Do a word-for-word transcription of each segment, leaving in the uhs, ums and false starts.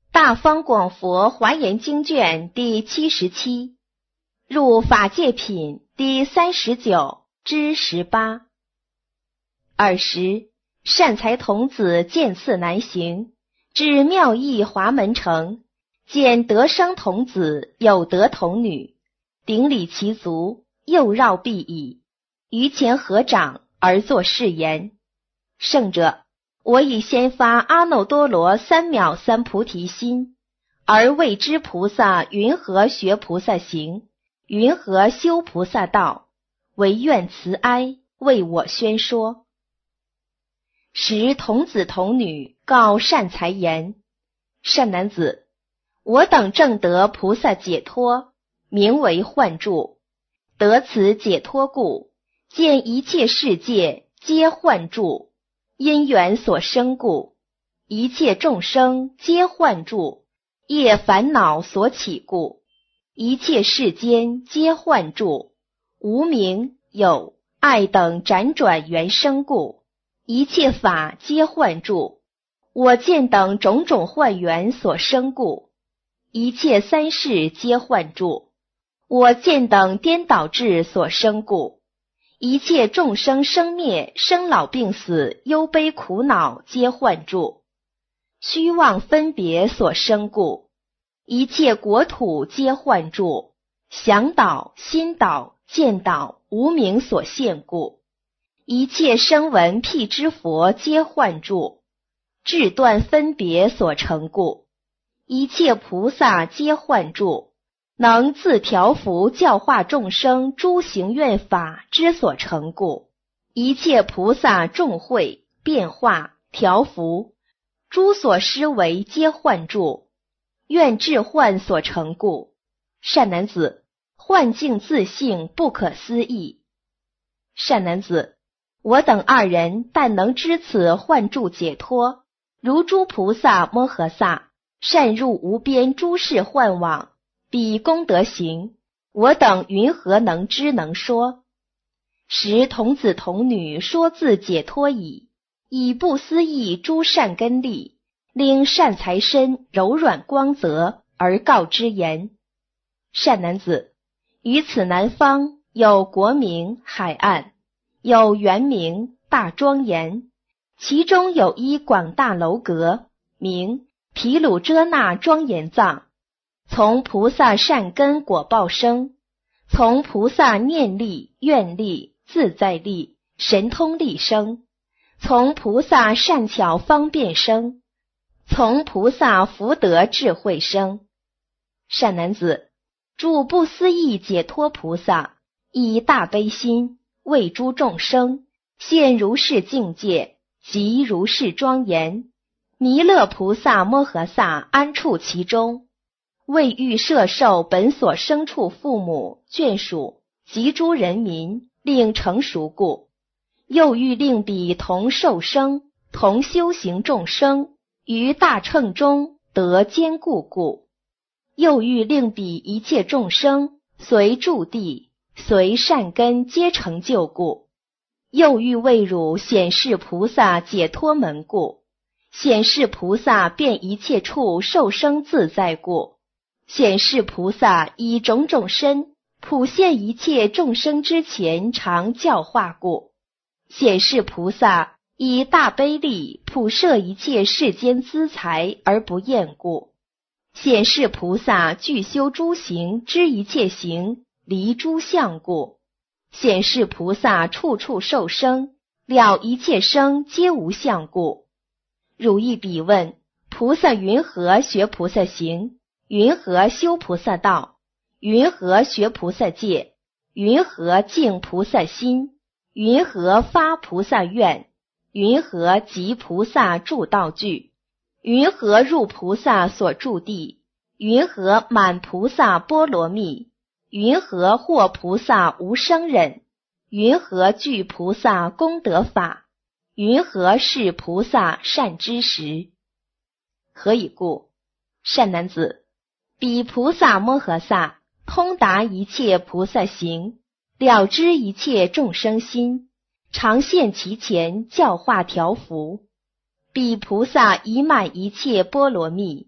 大方广佛华严经卷第七十七，入法界品第三十九之十八。尔时，善财童子见次难行，至妙义华门城，见得生童子有德童女，顶礼其足，右绕臂倚，于前合掌而作誓言：圣者，我已先发阿耨多罗三藐三菩提心，而未知菩萨云何学菩萨行，云何修菩萨道，唯愿慈哀为我宣说。时童子童女告善财言：善男子，我等正得菩萨解脱，名为幻住，得此解脱故，见一切世界皆幻住，因缘所生故，一切众生皆幻住，业烦恼所起故，一切世间皆幻住，无明有爱等辗转缘生故，一切法皆幻住，我见等种种幻缘所生故，一切三世皆幻住，我见等颠倒智所生故，一切众生生灭生老病死忧悲苦恼皆幻住，虚妄分别所生故，一切国土皆幻住，想倒心倒见倒无明所现故，一切声闻辟支佛皆幻住，智断分别所成故，一切菩萨皆幻住，能自调伏教化众生诸行愿法之所成故，一切菩萨众会变化调伏诸所施为皆幻住，愿智幻所成故。善男子，幻境自性不可思议。善男子，我等二人但能知此幻住解脱，如诸菩萨摩诃萨善入无边诸世幻网，彼功德行，我等云何能知能说？时童子童女说自解脱矣，以不思议诸善根力，令善财身柔软光泽，而告之言：善男子，于此南方有国名海岸，有园名大庄严，其中有一广大楼阁，名毗卢遮那庄严藏，从菩萨善根果报生，从菩萨念力愿力自在力神通力生，从菩萨善巧方便生，从菩萨福德智慧生。善男子，诸不思议解脱菩萨以大悲心为诸众生现如是境界及如是庄严，弥勒菩萨摩诃萨安处其中，为欲摄受本所生处父母眷属及诸人民令成熟故，又欲令彼同受生同修行众生于大乘中得坚固故，又欲令彼一切众生随住地随善根皆成就故，又欲为汝显示菩萨解脱门故，显示菩萨遍一切处受生自在故，显示菩萨以种种身普现一切众生之前常教化故，显示菩萨以大悲力普摄一切世间资财而不厌故，显示菩萨具修诸行之一切行离诸相故，显示菩萨处处受生了一切生皆无相故。汝亦彼问：菩萨云何学菩萨行，云何修菩萨道，云何学菩萨戒，云何净菩萨心，云何发菩萨愿，云何集菩萨住道具，云何入菩萨所住地，云何满菩萨波罗蜜，云何获菩萨无生忍，云何具菩萨功德法，云何是菩萨善知识。何以故？善男子，彼菩萨摩诃萨通达一切菩萨行，了知一切众生心，常现其前教化调伏。彼菩萨已满一切波罗蜜，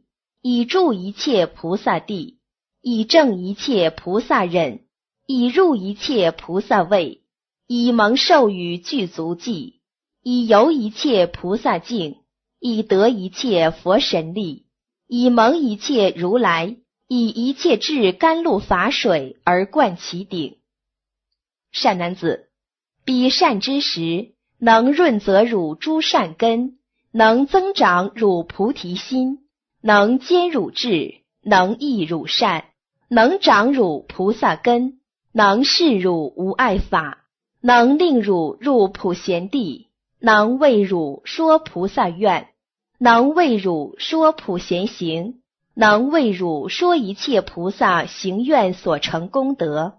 以住一切菩萨地，以证一切菩萨忍，以入一切菩萨位，以蒙受与具足记，以游一切菩萨境，以得一切佛神力，以蒙一切如来，以一切智甘露法水而灌其顶。善男子，彼善之时，能润泽汝诸善根，能增长汝菩提心，能坚汝智，能益汝善，能长汝菩萨根，能示汝无碍法，能令汝入普贤地，能为汝说菩萨愿，能为汝说普贤行，能为汝说一切菩萨行愿所成功德。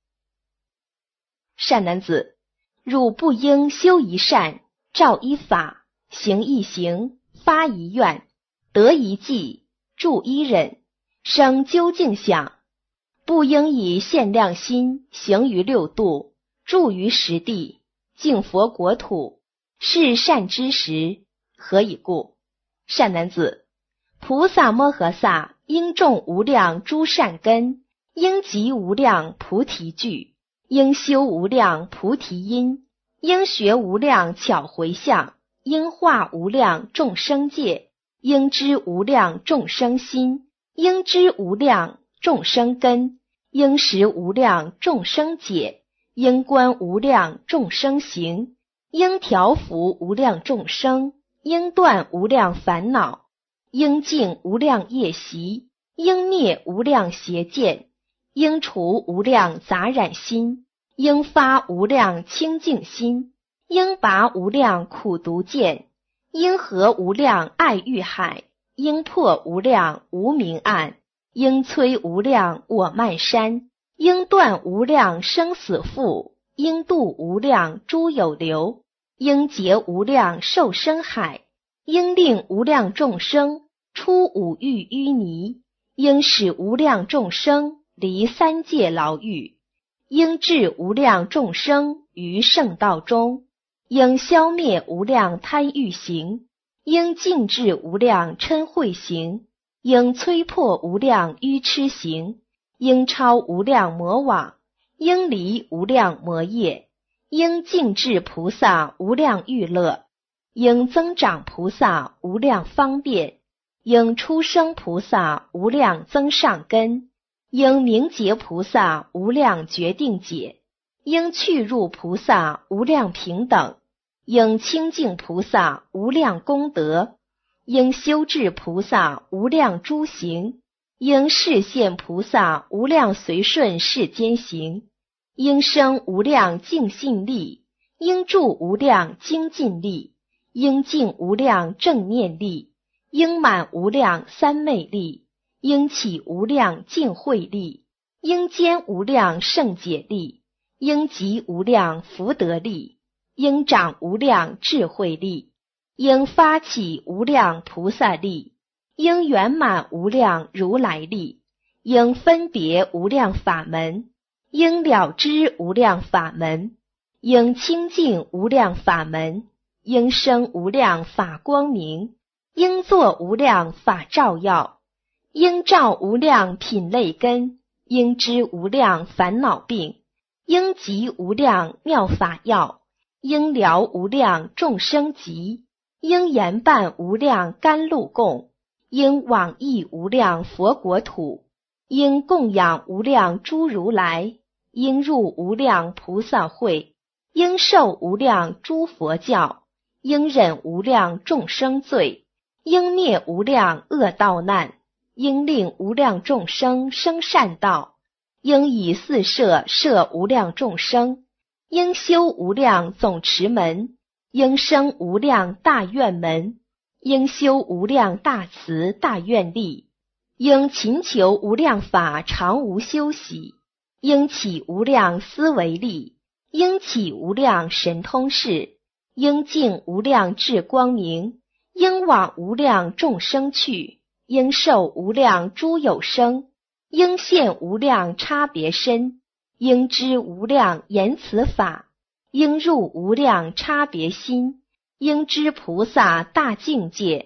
善男子，汝不应修一善，照一法，行一行，发一愿，得一记，住一忍，生究竟想，不应以限量心行于六度，住于实地，净佛国土，是善之时。何以故？善男子，菩萨摩诃萨应种无量诸善根，应集无量菩提具，应修无量菩提因，应学无量巧回向，应化无量众生界，应知无量众生心，应知无量众生根，应识无量众生解，应观无量众生行，应调伏无量众生，应断无量烦恼，应净无量业习，应灭无量邪见，应除无量杂染心，应发无量清净心，应拔无量苦毒见，应合无量爱欲海，应破无量无明暗，应摧无量我慢山，应断无量生死缚，应度无量诸有流，应结无量受生海，应令无量众生出五欲淤泥，应使无量众生离三界牢狱，应治无量众生于圣道中，应消灭无量贪欲行，应净治无量嗔恚行，应摧破无量愚痴行，应超无量魔网，应离无量魔业，应净治菩萨无量欲乐，应增长菩萨无量方便，应出生菩萨无量增上根，应明结菩萨无量决定解，应去入菩萨无量平等，应清净菩萨无量功德，应修治菩萨无量诸行，应示现菩萨无量随顺世间行，应生无量净信力，应住无量精进力，应尽无量正念力，应满无量三昧力，应起无量净慧力，应坚无量圣解力，应集无量福德力，应长无量智慧力，应发起无量菩萨力，应圆满无量如来力，应分别无量法门，应了知无量法门，应清净无量法门，应生无量法光明，应作无量法照耀，应照无量品类根，应知无量烦恼病，应集无量妙法药，应疗无量众生疾，应严办无量甘露供，应往诣无量佛国土，应供养无量诸如来，应入无量菩萨会，应受无量诸佛教，应忍无量众生罪，应灭无量恶道难，应令无量众生生善道，应以四摄摄无量众生，应修无量总持门，应生无量大愿门，应修无量大慈大愿力，应勤求无量法常无休息，应起无量思维力，应起无量神通事，应净无量智光明，应往无量众生去，应受无量诸有生，应现无量差别身，应知无量言辞法，应入无量差别心，应知菩萨大境界，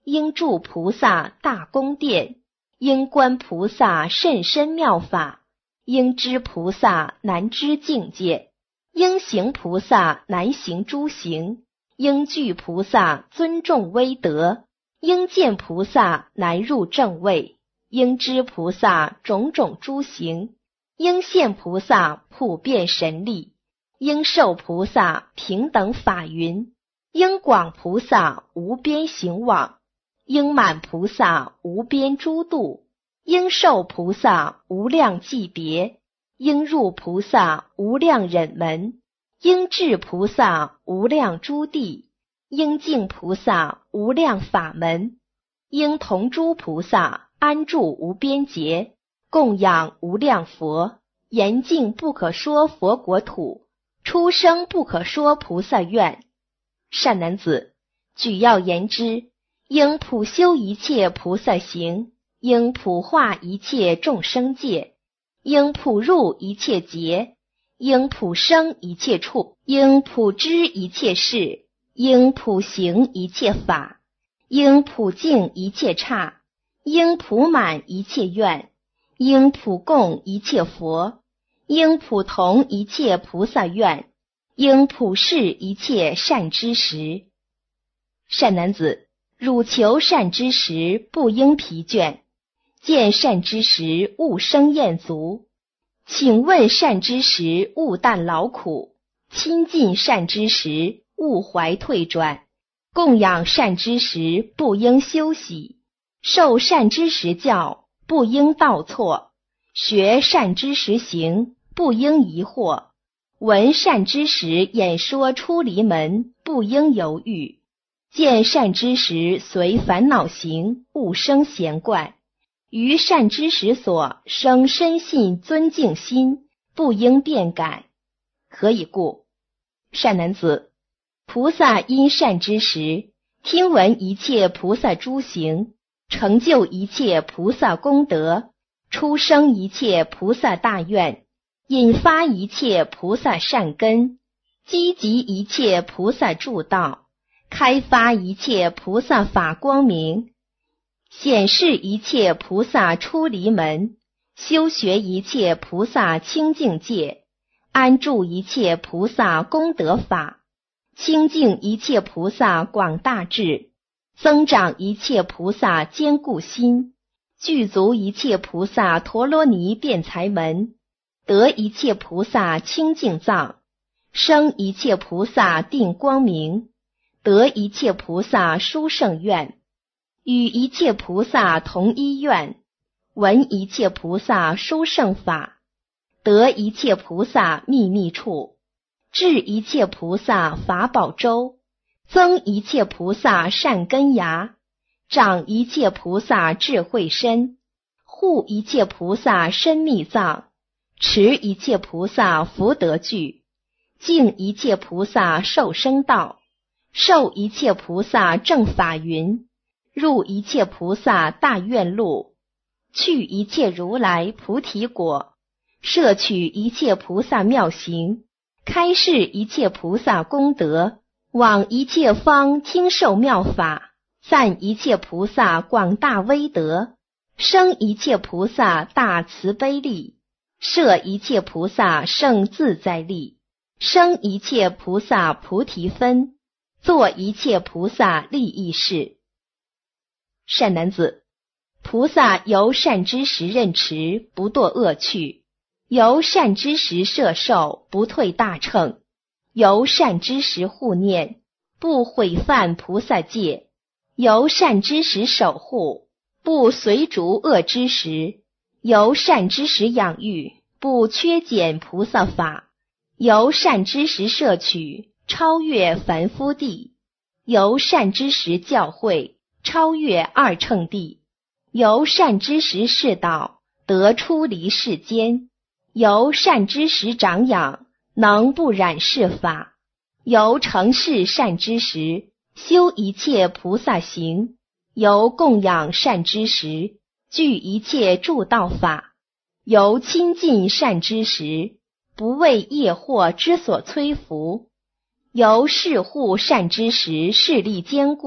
应住菩萨大宫殿，应观菩萨甚深妙法，应知菩萨难知境界，应行菩萨难行诸行，应具菩萨尊重威德，应见菩萨难入正位，应知菩萨种种诸行，应现菩萨普遍神力，应受菩萨平等法云，应广菩萨无边行往，应满菩萨无边诸度，应受菩萨无量际别，应入菩萨无量忍门，应至菩萨无量诸地，应敬菩萨无量法门，应同诸菩萨安住无边劫，供养无量佛，严净不可说佛国土，出生不可说菩萨院。善男子，举要言之，应普修一切菩萨行，应普化一切众生界，应普入一切劫，应普生一切处，应普知一切事，应普行一切法，应普净一切刹，应普满一切愿，应普供一切佛，应普同一切菩萨愿，应普示一切善知识。善男子，汝求善知识，不应疲倦，见善知识，勿生厌足，请问善知识，勿惮劳苦，亲近善知识，勿怀退转，供养善知识，不应休息，受善知识教，不应倒错，学善知识行，不应疑惑，闻善知识演说出离门，不应犹豫，见善知识随烦恼行，勿生闲怪，于善知识所生深信尊敬心，不应变改。何以故？善男子，菩萨因善知识听闻一切菩萨诸行，成就一切菩萨功德，出生一切菩萨大愿，引发一切菩萨善根，积集一切菩萨助道，开发一切菩萨法光明，显示一切菩萨出离门，修学一切菩萨清净戒，安住一切菩萨功德法，清净一切菩萨广大智，增长一切菩萨坚固心，具足一切菩萨陀罗尼辩才门，得一切菩萨清净藏，生一切菩萨定光明，得一切菩萨殊胜愿，与一切菩萨同一愿，闻一切菩萨殊胜法，得一切菩萨秘密处，治一切菩萨法宝周，增一切菩萨善根芽，长一切菩萨智慧身，护一切菩萨深密藏，持一切菩萨福德具，敬一切菩萨受生道，受一切菩萨正法云，入一切菩萨大愿路，去一切如来菩提果，摄取一切菩萨妙行，开示一切菩萨功德，往一切方听受妙法，赞一切菩萨广大威德，生一切菩萨大慈悲力，摄一切菩萨圣自在力，生一切菩萨菩提分，做一切菩萨利益事。善男子，菩萨由善知识任持，不堕恶趣，由善知识摄受，不退大乘，由善知识护念，不毁犯菩萨戒，由善知识守护，不随逐恶知识，由善知识养育，不缺减菩萨法，由善知识摄取，超越凡夫地，由善知识教诲，超越二乘地，由善知识示导，得出离世间，由善知识长养，能不染世法，由成事善知识，修一切菩萨行，由供养善知识，具一切助道法，由亲近善知识，不为业惑之所摧伏，由视护善知识势力坚固，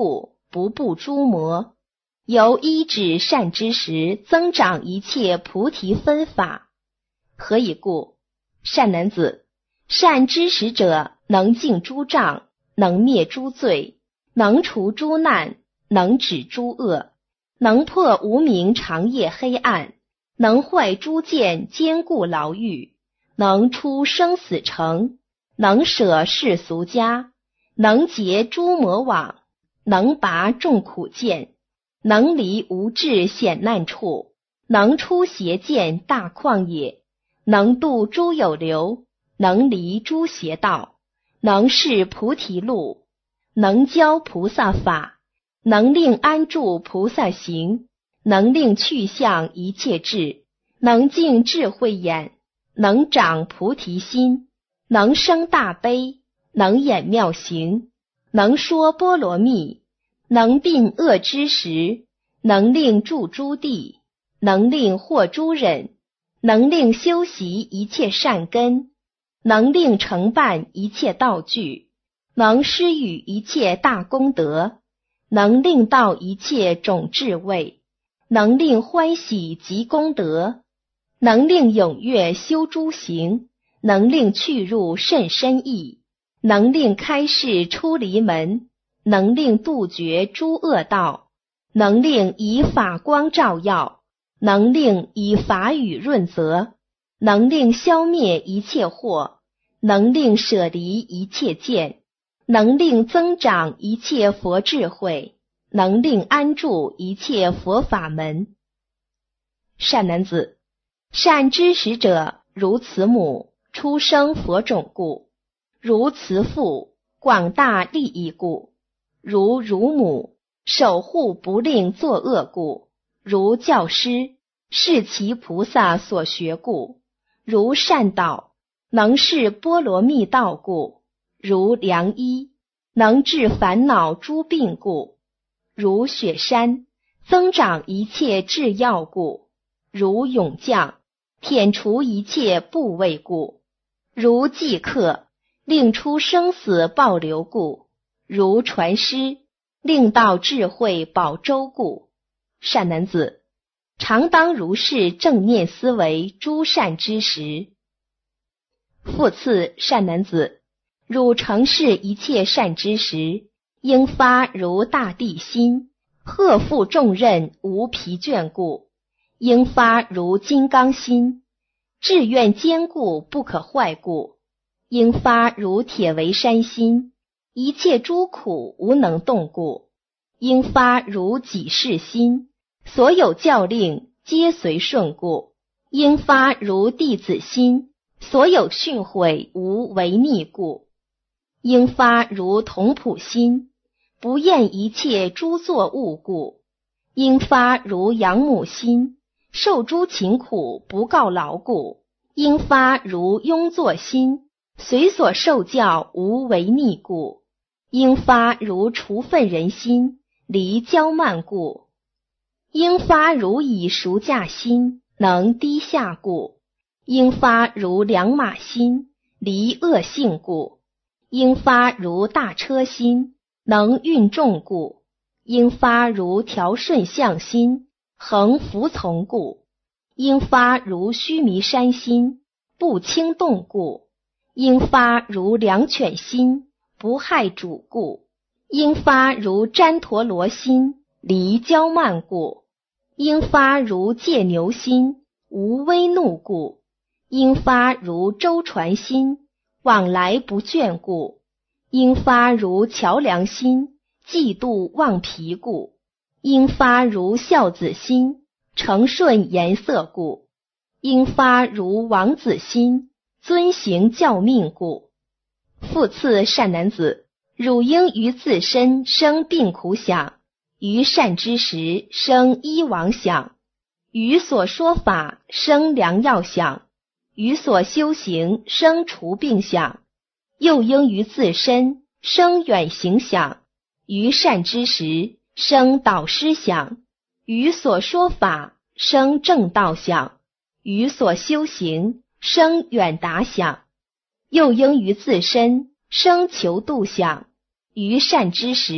不布诸魔，由依止善知识增长一切菩提分法。何以故？善男子，善知识者能净诸障，能灭诸罪，能除诸难，能止诸恶，能破无明长夜黑暗，能坏诸见坚固牢狱，能出生死城，能舍世俗家，能结诸魔网，能拔众苦见，能离无智险难处，能出邪见大旷野，能度诸有流，能离诸邪道，能示菩提路，能教菩萨法，能令安住菩萨行，能令去向一切智，能净智慧眼，能长菩提心，能生大悲，能演妙行，能说波罗蜜，能并恶知识，能令住诸地，能令获诸忍，能令修习一切善根，能令承办一切道具，能施予一切大功德，能令到一切种智慧，能令欢喜集功德，能令踊跃修诸行，能令去入甚深意，能令开示出离门，能令杜绝诸恶道，能令以法光照耀，能令以法语润泽，能令消灭一切惑，能令舍离一切见，能令增长一切佛智慧，能令安住一切佛法门。善男子，善知识者如慈母，出生佛种故；如慈父，广大利益故；如乳母，守护不令作恶故；如教师，是其菩萨所学故；如善导，能示波罗蜜道故；如良医，能治烦恼诸病故；如雪山，增长一切智药故；如勇将，舔除一切怖畏故；如济客，令出生死暴流故；如传师，令到智慧宝周故。善男子，常当如是正念思维诸善知识。复次，善男子，汝承事一切善知识，应发如大地心，荷负重任无疲倦故；应发如金刚心，志愿坚固不可坏故；应发如铁围山心，一切诸苦无能动故；应发如己事心，所有教令皆随顺故；应发如弟子心，所有训诲无违逆故；应发如同普心，不厌一切诸作物故；应发如养母心，受诸勤苦不告劳故；应发如庸作心，随所受教无违逆故；应发如除愤人心，离骄慢故；应发如以赎价心，能低下故；应发如良马心，离恶性故；应发如大车心，能运重故；应发如调顺相心，恒服从故；应发如须弥山心，不轻动故；应发如良犬心，不害主故；应发如旃陀罗心，离骄慢故；应发如戒牛心，无威怒故；应发如舟船心，往来不倦故；应发如桥梁心，嫉妒忘疲故；应发如孝子心，承顺颜色故；应发如王子心，遵行教命故。复次，善男子，汝应于自身生病苦想，于善知识生医王想，于所说法生良药想，于所修行生除病想，又应于自身生远行想，于善知识生导师想，于所说法生正道想，于所修行生远达想，又应于自身生求度想，于善知识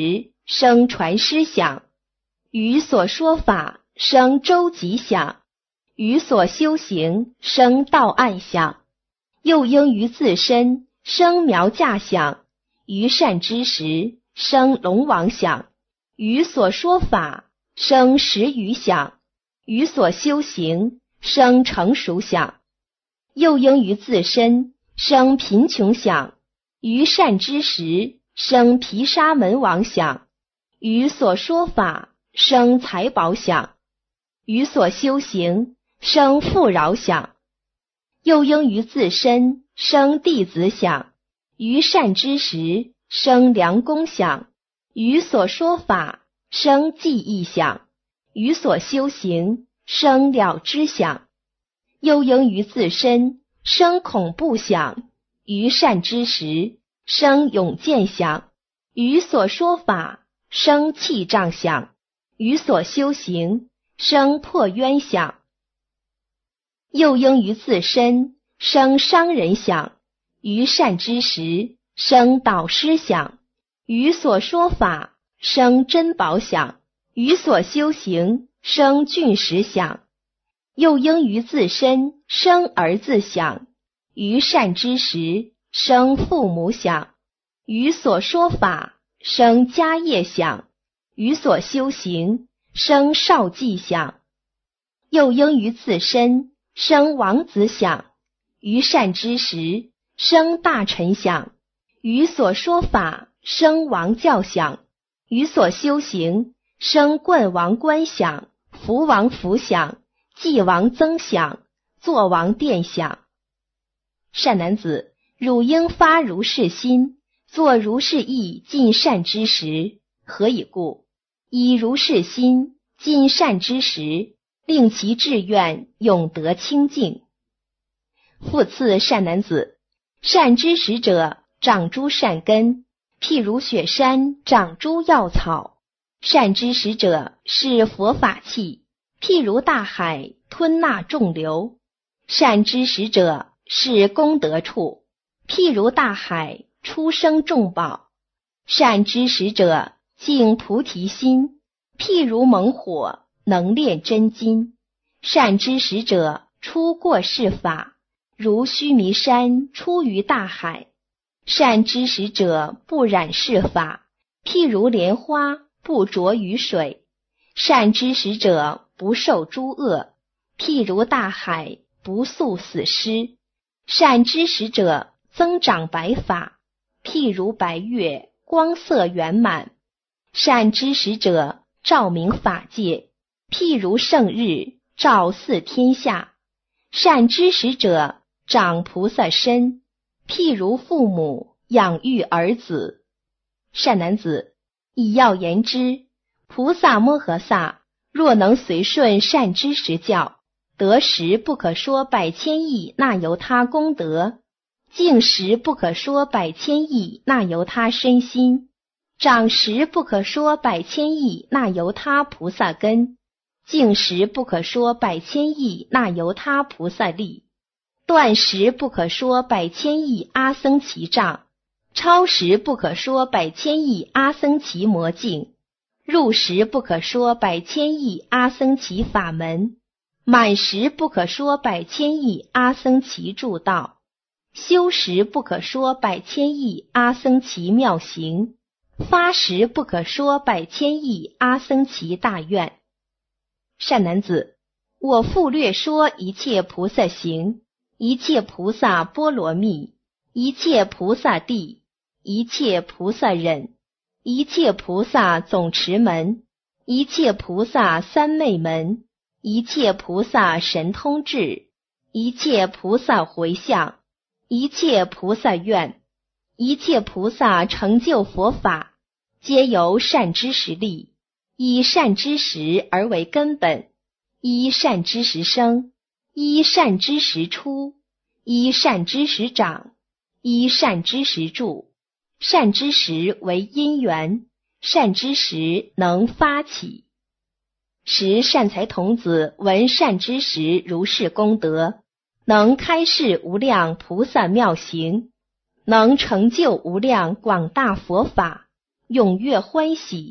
生传师想；于所说法生周集想；于所修行生道岸想；又应于自身生苗架想；于善知识生龙王想；于所说法生时余想；于所修行生成熟想；又应于自身生贫穷想；于善知识生毗沙门王想；于所说法生财宝想；于所修行生富饶想；又应于自身生弟子想；于善知识生良恭想；于所说法生记忆想；于所修行生了知想；又应于自身生恐怖想；于善知识生勇健想；于所说法生气障想；于所修行生破冤想；又应于自身生伤人想；于善知识生导师想；于所说法生珍宝想；于所修行生俊实想；又应于自身生儿子想；于善知识生父母想；于所说法生家业想；于所修行生少计想；又应于自身生王子想；于善知识生大臣想；于所说法生王教想；于所修行生冠王官想；福王福想；祭王曾想；坐王殿想。善男子，汝应发如是心，作如是意，尽善之时。何以故？以如是心尽善之时，令其志愿永得清净。复次，善男子，善知识者长诸善根，譬如雪山长诸药草；善知识者是佛法器，譬如大海吞纳众流；善知识者是功德处，譬如大海出生众宝；善知识者净菩提心，譬如猛火能炼真金；善知识者出过世法，如须弥山出于大海；善知识者不染世法，譬如莲花不着于水；善知识者不受诸恶，譬如大海不速死尸；善知识者增长白发，譬如白月光色圆满；善知识者照明法界，譬如胜日照四天下；善知识者长菩萨身，譬如父母养育儿子。善男子，以要言之，菩萨摩诃萨若能随顺善知识教，得时不可说百千亿那由他功德，净时不可说百千亿那由他身心，长时不可说百千亿那由他菩萨根，净时不可说百千亿那由他菩萨力，断时不可说百千亿阿僧祇障，超时不可说百千亿阿僧祇魔境，入时不可说百千亿阿僧祇法门，满时不可说百千亿阿僧祇助道，修时不可说百千亿阿僧祇妙行，发时不可说百千亿阿僧祇大愿。善男子，我复略说一切菩萨行，一切菩萨波罗蜜，一切菩萨地，一切菩萨忍，一切菩萨总持门，一切菩萨三昧门，一切菩萨神通智，一切菩萨回向，一切菩萨愿，一切菩萨成就佛法，皆由善知识力，以善知识而为根本，依善知识生，依善知识出，依善知识长，依善知识住，善知识为因缘，善知识能发起。时善财童子闻善知识如是功德，能开示无量菩萨妙行，能成就无量广大佛法，踊跃欢喜，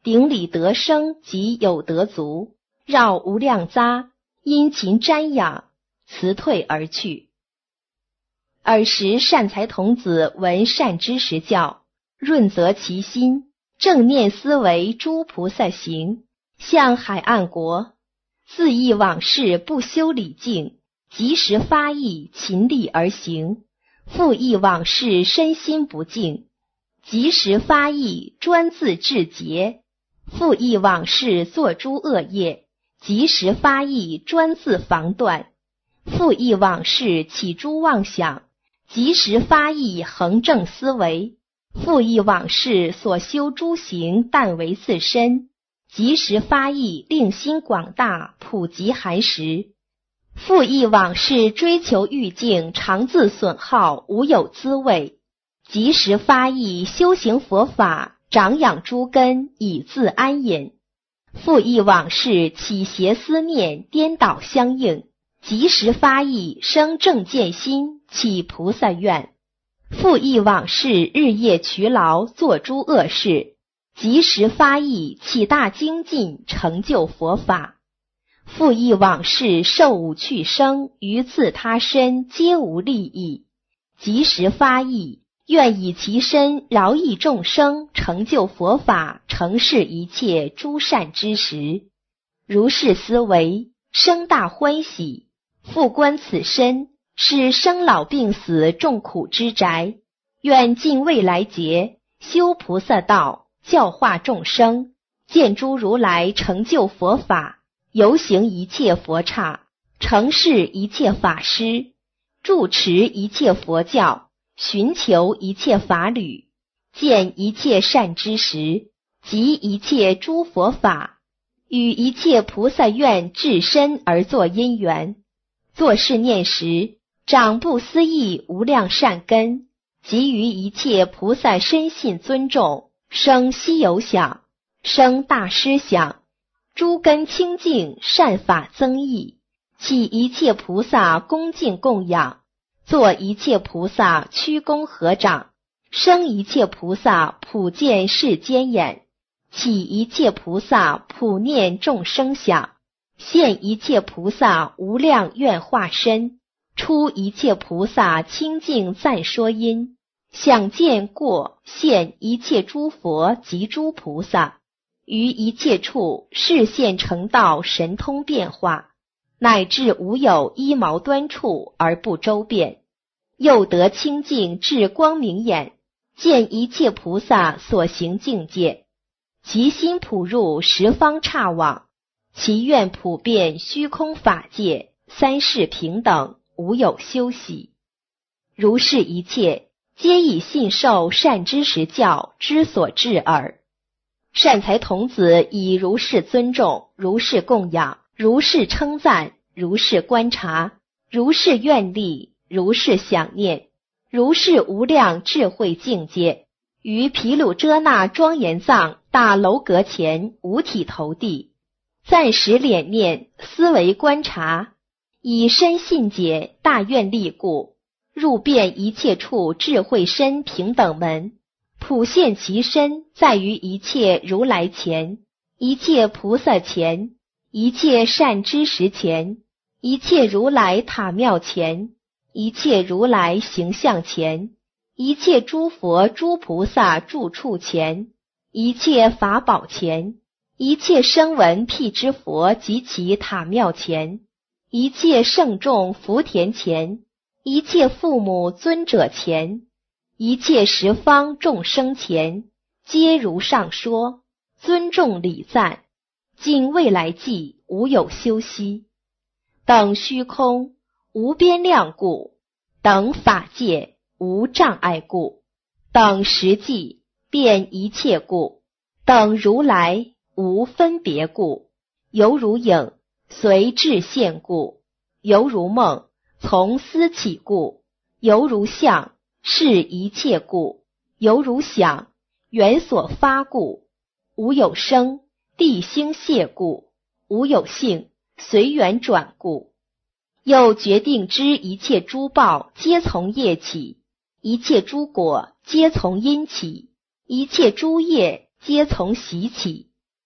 顶礼得生及有德足，绕无量匝，殷勤瞻仰，辞退而去。尔时善财童子闻善知识教，润泽其心，正念思维诸菩萨行，向海岸国，自忆往事不修礼敬，即时发意勤力而行，复忆往事身心不净，即时发意专自治节，复忆往事作诸恶业，即时发意专自防断，复忆往事起诸妄想，即时发意恒正思维，复忆往事所修诸行但为自身，即时发意令心广大，普及含识，复忆往事追求欲境，常自损耗，无有滋味，即时发意修行佛法，长养诸根，以自安隐，复忆往事起邪思念，颠倒相应，即时发意生正见心，起菩萨愿，复忆往事日夜劬劳，做诸恶事，即时发意起大精进，成就佛法，复忆往事受五趣生，于自他身皆无利益，即时发意愿以其身饶益众生，成就佛法，成事一切诸善知识。如是思维，生大欢喜，复观此身是生老病死众苦之宅，愿尽未来劫修菩萨道，教化众生，见诸如来成就佛法，游行一切佛刹，成事一切法师，住持一切佛教，寻求一切法侣，见一切善知识，及一切诸佛法，与一切菩萨愿至身而作因缘。作是念时，长不思议无量善根，及于一切菩萨深信尊重，生希有想，生大师想，诸根清净，善法增益，起一切菩萨恭敬供养，作一切菩萨屈躬合掌，生一切菩萨普见世间眼，起一切菩萨普念众生想，现一切菩萨无量愿化身，出一切菩萨清净赞说音，想见过现一切诸佛及诸菩萨，于一切处示现成道神通变化，乃至无有一毛端处而不周遍，又得清净至光明眼，见一切菩萨所行境界，其心普入十方刹网，其愿普遍虚空法界，三世平等，无有休息。如是一切，皆以信受善知识教之所至耳。善财童子以如是尊重，如是供养，如是称赞，如是观察，如是愿力，如是想念，如是无量智慧境界，于毗卢遮那庄严藏大楼阁前五体投地，暂时敛念，思维观察，以身信解大愿力故，入遍一切处智慧身平等门，普现其身，在于一切如来前，一切菩萨前，一切善知识前，一切如来塔庙前，一切如来形象前，一切诸佛诸菩萨住处前，一切法宝前，一切声闻辟支佛及其塔庙前，一切圣众福田前，一切父母尊者前，一切十方众生前，皆如上说，尊重礼赞，尽未来际，无有休息。等虚空无边量故，等法界无障碍故，等实际遍一切故，等如来无分别故，犹如影随智现故，犹如梦从思起故，犹如相是一切故，犹如想缘所发故，无有生地心谢故，无有性随缘转故。又决定知一切诸报皆从业起，一切诸果皆从因起，一切诸业皆从习起，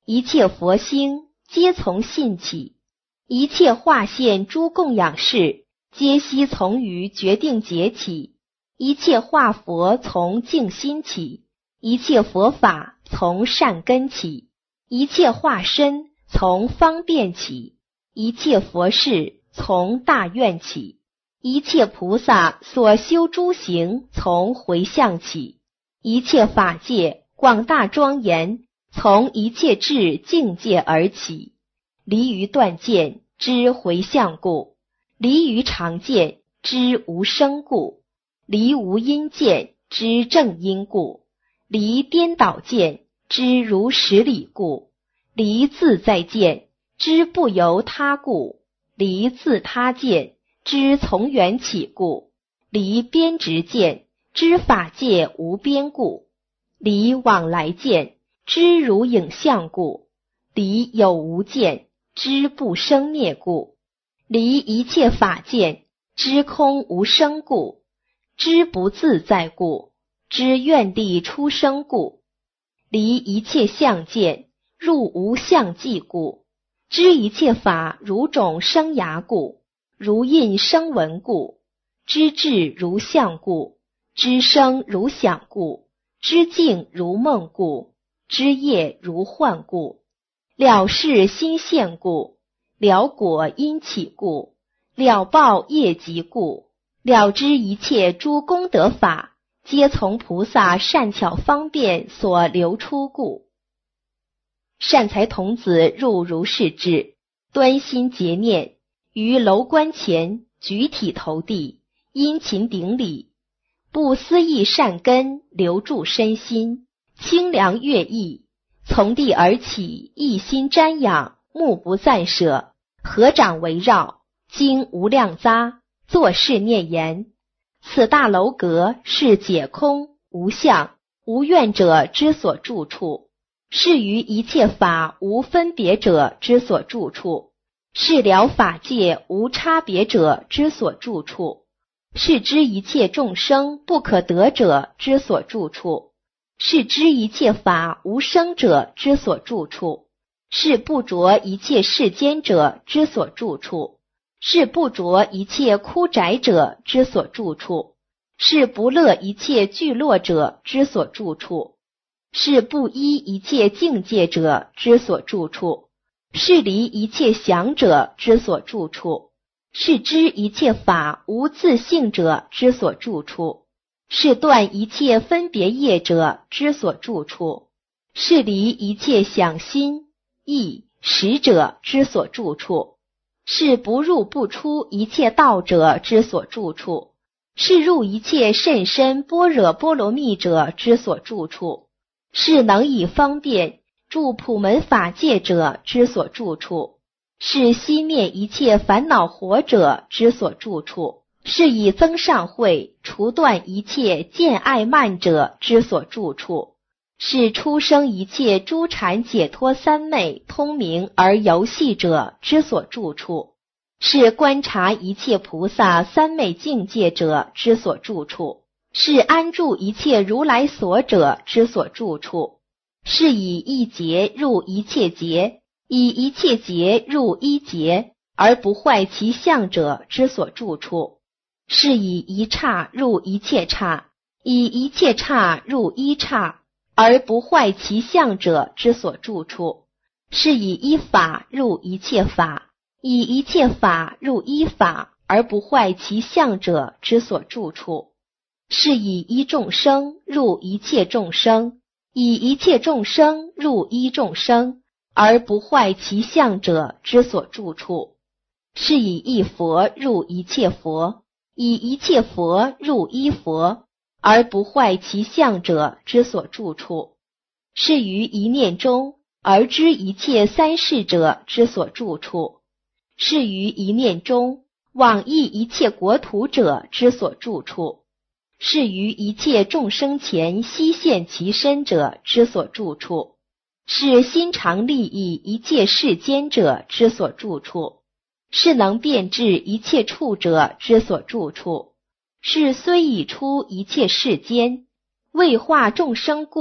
一切佛心皆从信起，一切化现诸供养事，皆悉从于决定解起，一切化佛从净心起，一切佛法从善根起，一切化身从方便起，一切佛事从大愿起，一切菩萨所修诸行从回向起，一切法界广大庄严从一切智境界而起，离于断见知回向故，离于常见知无生故，离无因见知正因故，离颠倒见知如实理故，离自在见知不由他故，离自他见知从缘起故，离边执见知法界无边故，离往来见知如影像故，离有无见知不生灭故，离一切法见知空无生故，知不自在故，知愿力出生故，离一切相见入无相寂故，知一切法如种生芽故，如印生闻故，知智如相故，知生如想故，知境如梦故，知业如幻故，了事心现故，了果因起故，了报业集故，了知一切诸功德法皆从菩萨善巧方便所流出故。善财童子入如是智，端心结念，于楼观前举体投地，殷勤顶礼，不思议善根留住身心，清凉悦意，从地而起，一心瞻仰，目不暂舍，合掌围绕，经无量匝，作是念言：此大楼阁是解空无相无愿者之所住处，是于一切法无分别者之所住处，是了法界无差别者之所住处，是知一切众生不可得者之所住处，是知一切法无生者之所住处，是不着一切世间者之所住处，是不着一切枯宅者之所住处，是不乐一切聚落者之所住处，是不依一切境界者之所住处，是离一切想者之所住处，是知一切法无自性者之所住处，是断一切分别业者之所住处，是离一切想心意识者之所住处，是不入不出一切道者之所住处，是入一切甚深般若波罗蜜者之所住处，是能以方便住普门法界者之所住处，是熄灭一切烦恼火者之所住处，是以增上慧除断一切见爱慢者之所住处，是出生一切诸禅解脱三昧通明而游戏者之所住处，是观察一切菩萨三昧境界者之所住处，是安住一切如来所者之所住处，是以一劫入一切劫，以一切劫入一劫而不坏其相者之所住处，是以一刹入一切刹，以一切刹入一刹而不坏其相者之所住处，是以一法入一切法，以一切法入一法而不坏其相者之所住处，是以一众生入一切众生，以一切众生入一众生而不坏其相者之所住处，是以一佛入一切佛，以一切佛入一佛而不坏其相者之所住处，是于一念中而知一切三世者之所住处，是于一念中往诣一切国土者之所住处，是于一切众生前悉现其身者之所住处，是心常利益一切世间者之所住处，是能遍至一切处者之所住处，是虽已出一切世间，为化众生故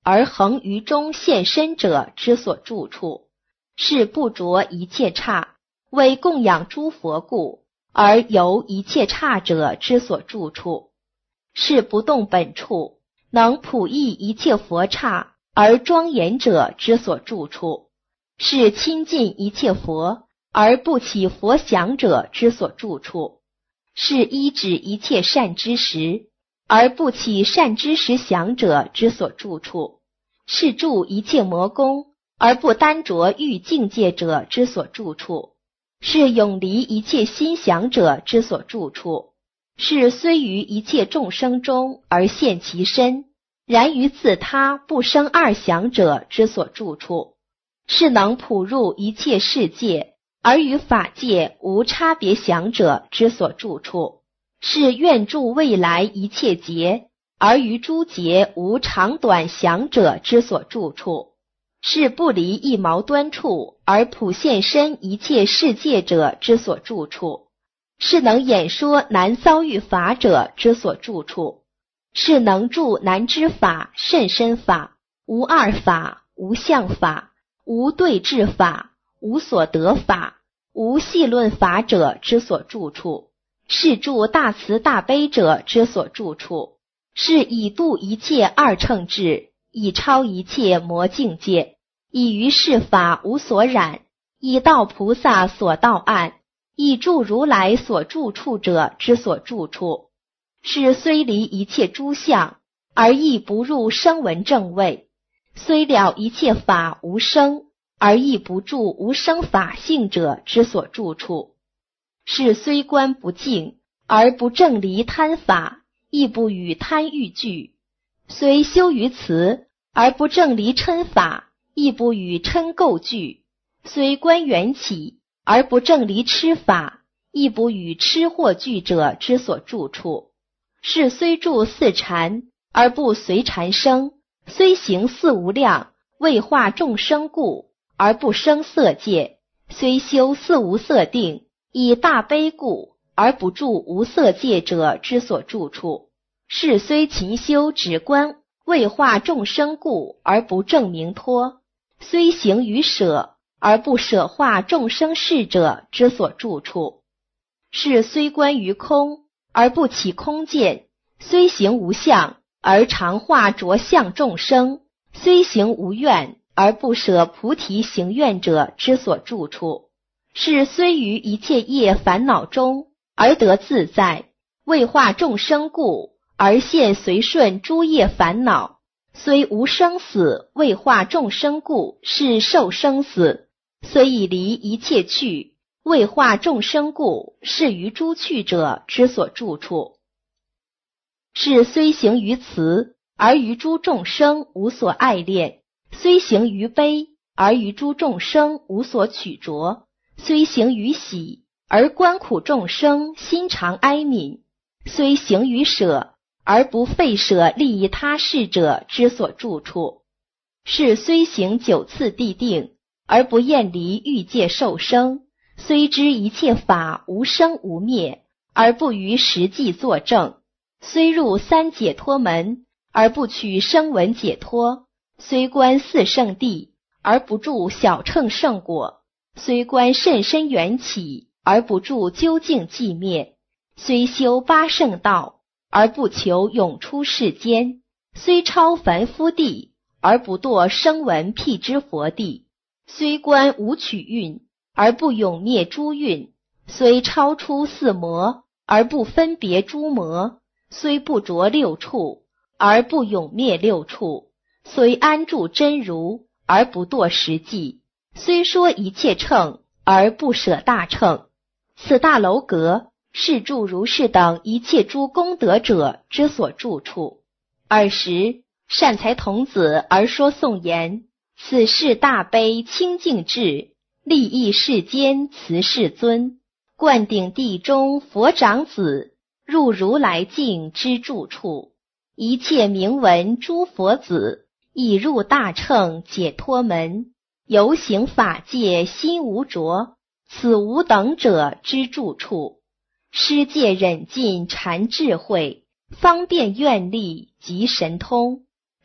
而恒于中现身者之所住处，是不着一切刹，为供养诸佛故，而由一切刹者之所住处，是不动本处，能普益一切佛刹而庄严者之所住处，是亲近一切佛而不起佛想者之所住处，是依止一切善知识而不起善知识想者之所住处，是住一切魔功而不单着欲境界者之所住处，是永离一切心想者之所住处，是虽于一切众生中而现其身，然于自他不生二想者之所住处，是能普入一切世界而于法界无差别想者之所住处，是愿住未来一切劫而于诸劫无长短想者之所住处，是不离一毛端处而普现身一切世界者之所住处，是能演说难遭遇法者之所住处，是能住难知法、甚深法、无二法、无相法、无对治法、无所得法、无细论法者之所住处，是住大慈大悲者之所住处，是以度一切二乘智，以超一切魔境界，以于世法无所染，以道菩萨所道岸，以住如来所住处者之所住处，是虽离一切诸相，而亦不入声闻正位，虽了一切法无生，而亦不住无生法性者之所住处，是虽观不净，而不正离贪法，亦不与贪欲俱，虽修于慈，而不正离嗔法，亦不与嗔垢俱，虽观缘起，而不正离痴法，亦不与痴惑俱者之所住处，是虽住四禅，而不随禅生，虽行四无量，为化众生故，而不生色界，虽修四无色定，以大悲故，而不住无色界者之所住处，是虽勤修止观，为化众生故，而不正明脱，虽行于舍，而不舍化众生事者之所住处，是虽观于空，而不起空见，虽行无相，而常化着相众生，虽行无愿，而不舍菩提行愿者之所住处，是虽于一切业烦恼中而得自在，为化众生故，而现随顺诸业烦恼，虽无生死，为化众生故，是受生死，虽已离一切趣，为化众生故，是于诸趣者之所住处，是虽行于慈，而于诸众生无所爱恋，虽行于悲，而于诸众生无所取着，虽行于喜，而观苦众生心常哀悯，虽行于舍，而不废舍利益他事者之所住处，是虽行九次地定，而不厌离欲界受生，虽知一切法无生无灭，而不于实际作证，虽入三解脱门，而不取声闻解脱，虽观四圣谛，而不住小乘圣果，虽观甚深缘起，而不住究竟寂灭，虽修八圣道，而不求永出世间，虽超凡夫地，而不堕声闻辟支佛地，虽观无取运，而不永灭诸运，虽超出四魔，而不分别诸魔，虽不着六处，而不永灭六处，虽安住真如，而不堕实际，虽说一切乘，而不舍大乘，此大楼阁是住如是等一切诸功德者之所住处。尔时善财童子而说颂言：此是大悲清净智，利益世间慈世尊，灌顶地中佛长子，入如来境之住处，一切名闻诸佛子，已入大乘解脱门，游行法界心无着，此无等者之住处，施戒忍尽禅智慧，方便愿力及神通，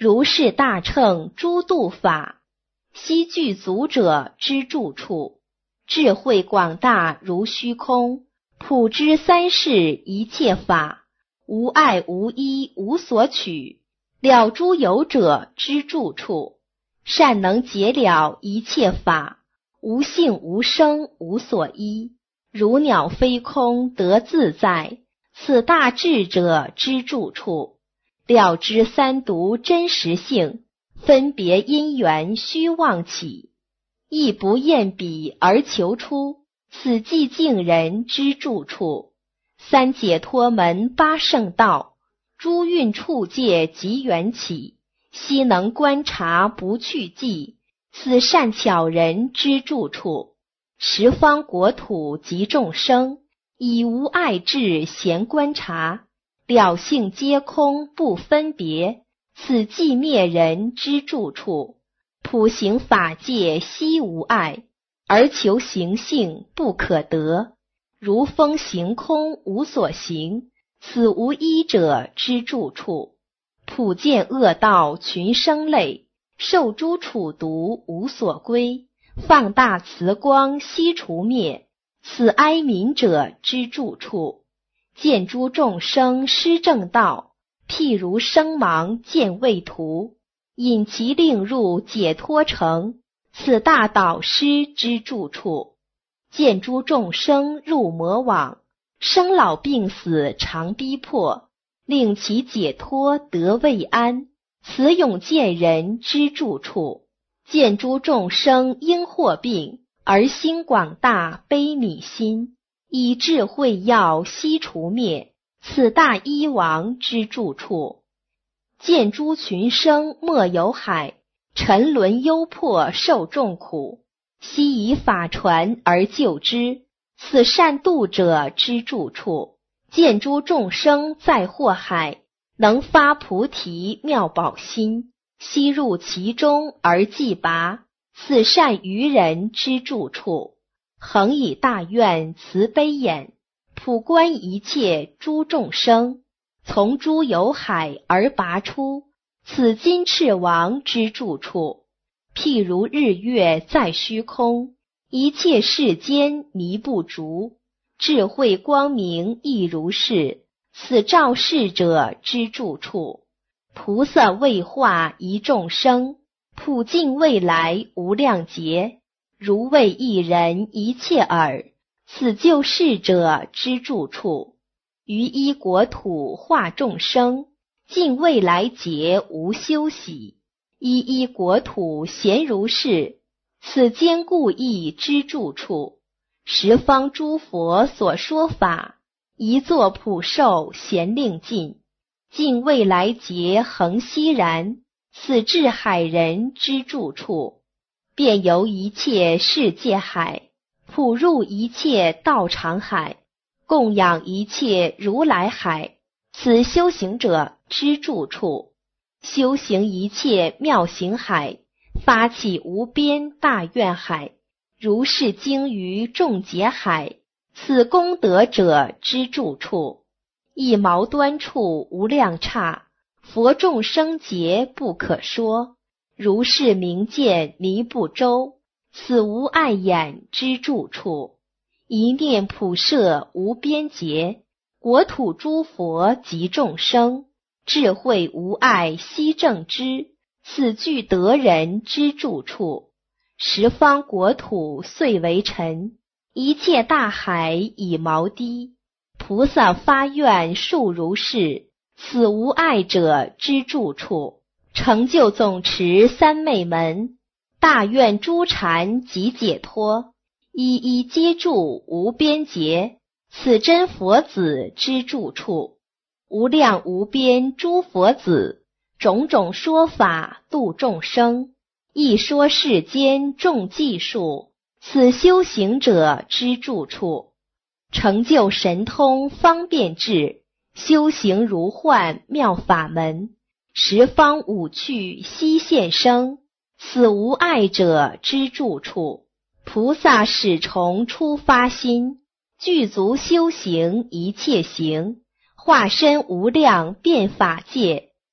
如是大乘诸度法，悉具足者之住处。智慧广大如虚空，普知三世一切法，无碍无依无所取，了诸有者之住处。善能解了一切法，无性无生无所依，如鸟飞空得自在，此大智者之住处。了知三毒真实性，分别因缘虚妄起，亦不厌彼而求出，此寂静人之住处。三解脱门八圣道，诸蕴处界即缘起，悉能观察不去迹，此善巧人之住处。十方国土及众生，以无碍智闲观察，了性皆空不分别，此寂灭人之住处。普行法界悉无碍，而求行性不可得，如风行空无所行，此无依者之住处。普见恶道群生类，受诸处毒无所归，放大慈光悉除灭，此哀悯者之住处。见诸众生失正道，譬如生盲见未途，引其令入解脱城，此大导师之住处。见诸众生入魔网，生老病死常逼迫，令其解脱得未安，此永见人之住处。见诸众生因祸病，而心广大悲悯心，以智慧药悉除灭，此大医王之住处。见诸群生莫有海，沉沦忧迫受众苦，悉以法传而救之，此善度者之住处。见诸众生在祸海，能发菩提妙宝心，悉入其中而济拔，此善愚人之住处。恒以大愿慈悲眼，普观一切诸众生，从诸有海而拔出，此金翅王之住处。譬如日月在虚空，一切世间迷不足，智慧光明亦如是，此照世者之住处。菩萨为化一众生，普尽未来无量劫，如为一人一切耳，此救世者之住处。于一国土化众生，尽未来劫无休息，一一国土咸如是，此坚固义之住处。十方诸佛所说法，一作普受咸令尽，尽未来劫恒悉然，此智海人之住处。遍游一切世界海，普入一切道场海，供养一切如来海，此修行者之住处。修行一切妙行海，发起无边大愿海，如是经于众劫海，此功德者之住处。一毛端处无量刹，佛众生劫不可说，如是明见弥不周，此无碍眼之住处。一念普摄无边劫，国土诸佛及众生，智慧无碍悉正知，此具得人之住处。十方国土遂为尘，一切大海以毛滴，菩萨发愿数如是，此无碍者之住处。成就总持三昧门，大愿诸禅及解脱，一一皆住无边劫，此真佛子之住处。无量无边诸佛子，种种说法度众生，一说世间众计数，此修行者之住处。成就神通方便智，修行如幻妙法门，十方五趣悉现生，此无碍者之住处。菩萨始从初发心，具足修行一切行，化身无量变法界，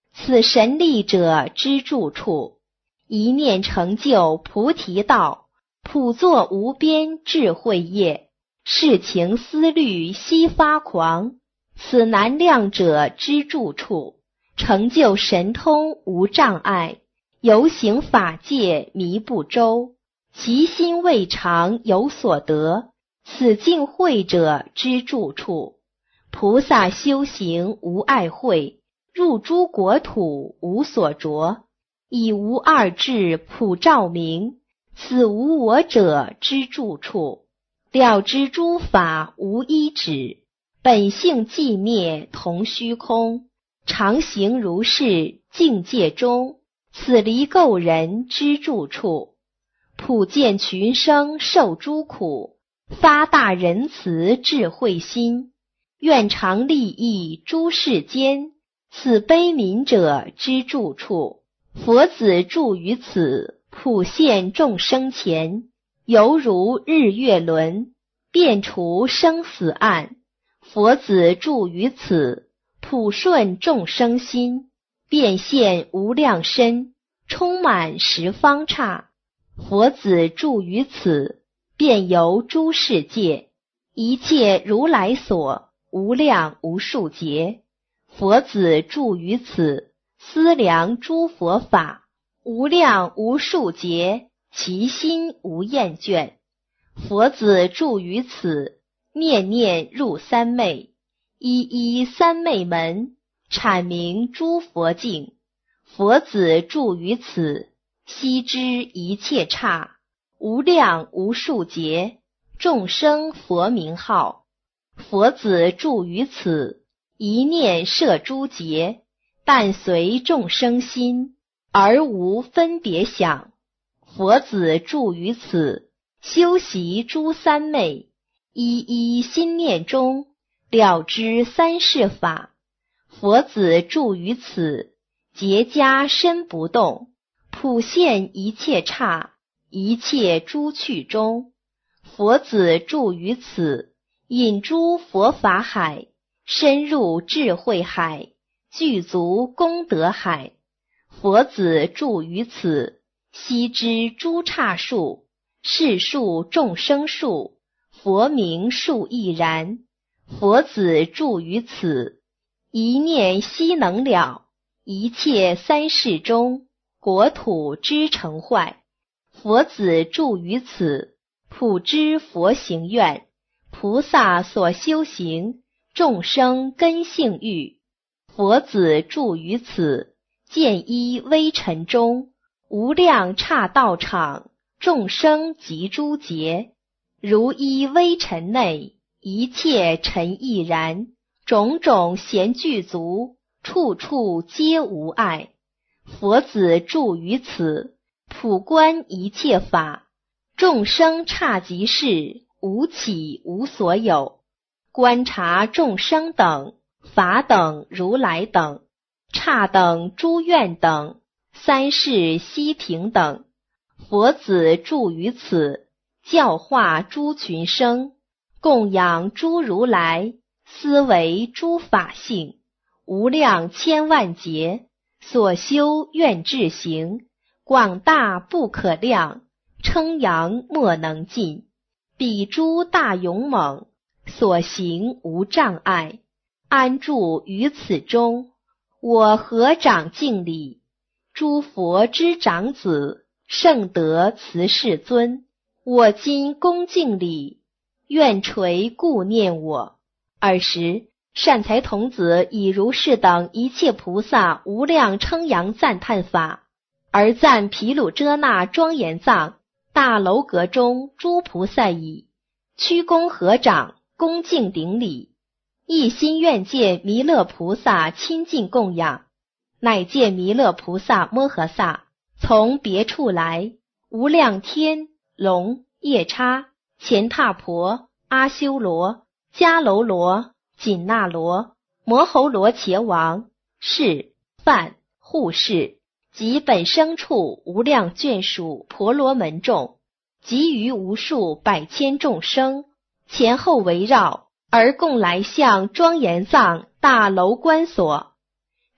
此神力者之住处，一念成就菩提道，普作无边智慧业，世情思虑悉发狂，此难量者之住处，成就神通无障碍，游行法界迷不周，其心未尝有所得，此净慧者之住处。菩萨修行无碍慧，入诸国土无所着，以无二智普照明，此无我者之住处。了知诸法无一止，本性寂灭同虚空，常行如是境界中，此离垢人之住处。普见群生受诸苦，发大仁慈智慧心，愿常利益诸世间，此悲悯者之住处。佛子住于此，普现众生前，犹如日月轮，遍除生死暗。佛子住于此，普顺众生心，变现无量身，充满十方刹。佛子住于此，遍游诸世界，一切如来所，无量无数劫。佛子住于此，思量诸佛法，无量无数劫，其心无厌倦。佛子住于此，念念入三昧，一一三昧门，阐明诸佛境。佛子住于此，悉知一切刹，无量无数劫，众生佛名号。佛子住于此，一念摄诸劫，但随众生心，而无分别想。佛子住于此，修习诸三昧，一一心念中，了知三世法。佛子住于此，结跏身不动，普现一切刹，一切诸趣中。佛子住于此，引诸佛法海，深入智慧海，具足功德海。佛子住于此，悉知诸刹数，世数众生数，佛名数亦然。佛子住于此，一念悉能了，一切三世中，国土之成坏。佛子住于此，普知佛行愿，菩萨所修行，众生根性欲。佛子住于此，见一微尘中，无量刹道场，众生及诸劫。如一微尘内，一切尘亦然，种种闲具足，处处皆无碍。佛子住于此，普观一切法，众生刹即是，无起无所有。观察众生等，法等如来等，刹等诸愿等，三世悉平等。佛子住于此，教化诸群生，供养诸如来，思维诸法性，无量千万劫，所修愿智行，广大不可量，称扬莫能尽。彼诸大勇猛，所行无障碍，安住于此中。我合掌敬礼，诸佛之长子，圣德慈世尊，我今恭敬礼，愿垂顾念我。尔时，善财童子以如是等一切菩萨无量称扬赞叹法，而赞毗卢遮那庄严藏大楼阁中诸菩萨已，屈躬合掌，恭敬顶礼，一心愿见弥勒菩萨亲近供养。乃见弥勒菩萨摩诃萨从别处来，无量天龙夜叉乾闼婆阿修罗迦楼罗紧那罗摩侯罗伽王释梵护士及本生处无量眷属婆罗门众，及于无数百千众生，前后围绕，而共来向庄严藏大楼观所。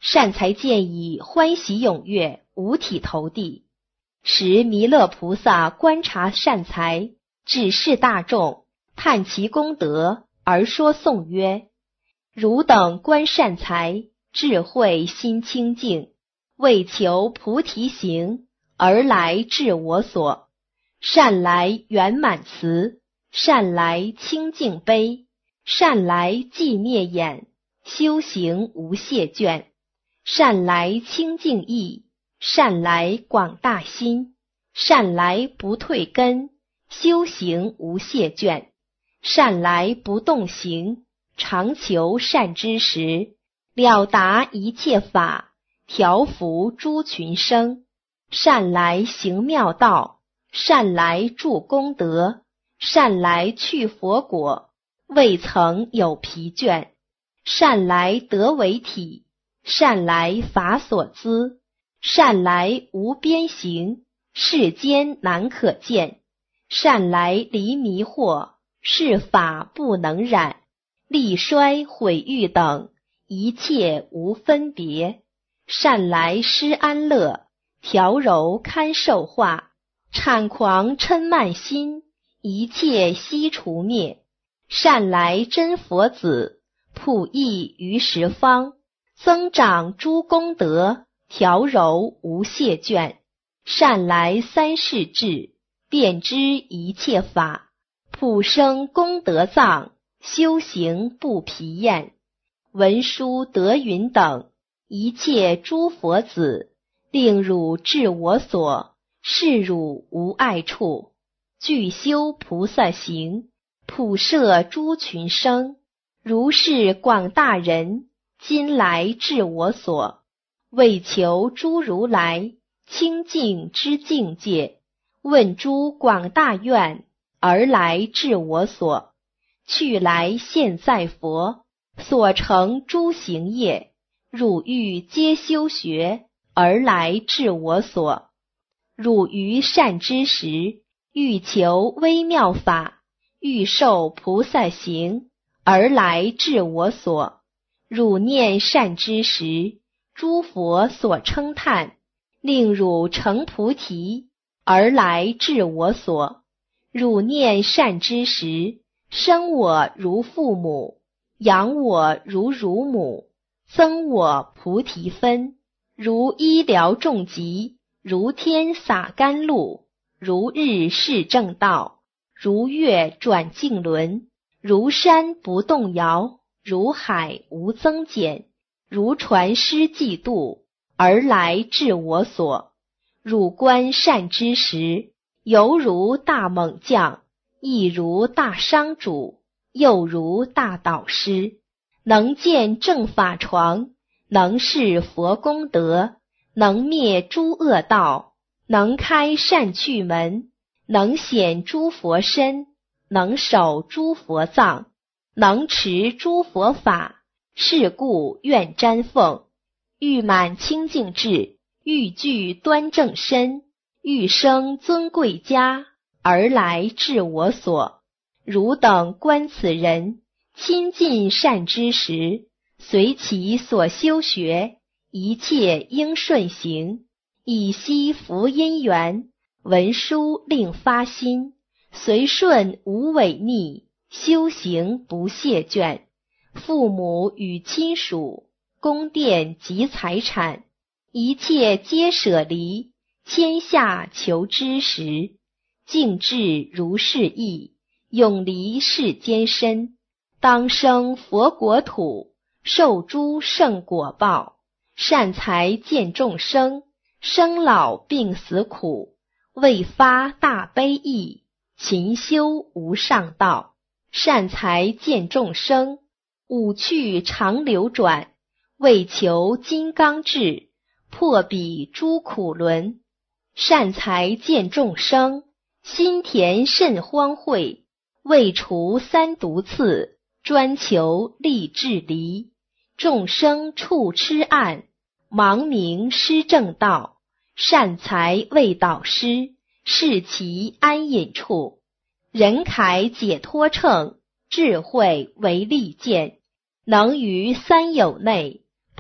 善财见以欢喜踊跃，五体投地。时弥勒菩萨观察善财，指示大众，叹其功德，而说颂曰：汝等观善财，智慧心清净，为求菩提行，而来至我所。善来圆满慈，善来清净悲，善来寂灭眼，修行无懈倦。善来清净意，善来广大心，善来不退根，修行无懈倦。善来不动行，常求善知识，了达一切法，调伏诸群生。善来行妙道，善来助功德，善来去佛果，未曾有疲倦。善来得为体，善来法所资，善来无边行，世间难可见。善来离迷惑，是法不能染，力衰毁誉等，一切无分别。善来施安乐，调柔堪受化，谄狂嗔慢心，一切悉除灭。善来真佛子，普益于十方，增长诸功德，调柔无懈倦。善来三世智，遍知一切法，普生功德藏，修行不疲厌。文殊德云等，一切诸佛子，令汝至我所，是汝无碍处。具修菩萨行，普摄诸群生。如是广大人，今来至我所，为求诸如来清净之境界，问诸广大愿，而来至我所。去来现在佛，所成诸行业，汝欲皆修学，而来至我所。汝于善知识，欲求微妙法，欲受菩萨行，而来至我所。汝念善知识，诸佛所称叹，令汝成菩提，而来至我所。汝念善知识，生我如父母，养我如乳母，增我菩提分，如医疗重疾，如天洒甘露，如日示正道，如月转净轮，如山不动摇，如海无增减，如船师济度，而来至我所。汝观善知识，犹如大猛将，亦如大商主，又如大导师，能见正法床，能示佛功德，能灭诸恶道，能开善趣门，能显诸佛身，能守诸佛藏，能持诸佛法，是故愿瞻奉。欲满清净智，欲具端正身，欲生尊贵家，而来至我所。汝等观此人，亲近善知识，随其所修学，一切应顺行，以息福因缘，文殊令发心，随顺无违逆，修行不懈倦。父母与亲属，宫殿及财产，一切皆舍离，天下求知识。静智如是意，永离世间身，当生佛国土，受诸圣果报。善财见众生，生老病死苦，为发大悲意，勤修无上道。善财见众生，五趣常流转，为求金刚智，破彼诸苦轮。善财见众生，心田甚荒秽，为除三毒刺，专求利智离。众生处痴暗，盲明失正道。善财为导师，示其安隐处。人铠解脱乘，智慧为利剑，能于三有内，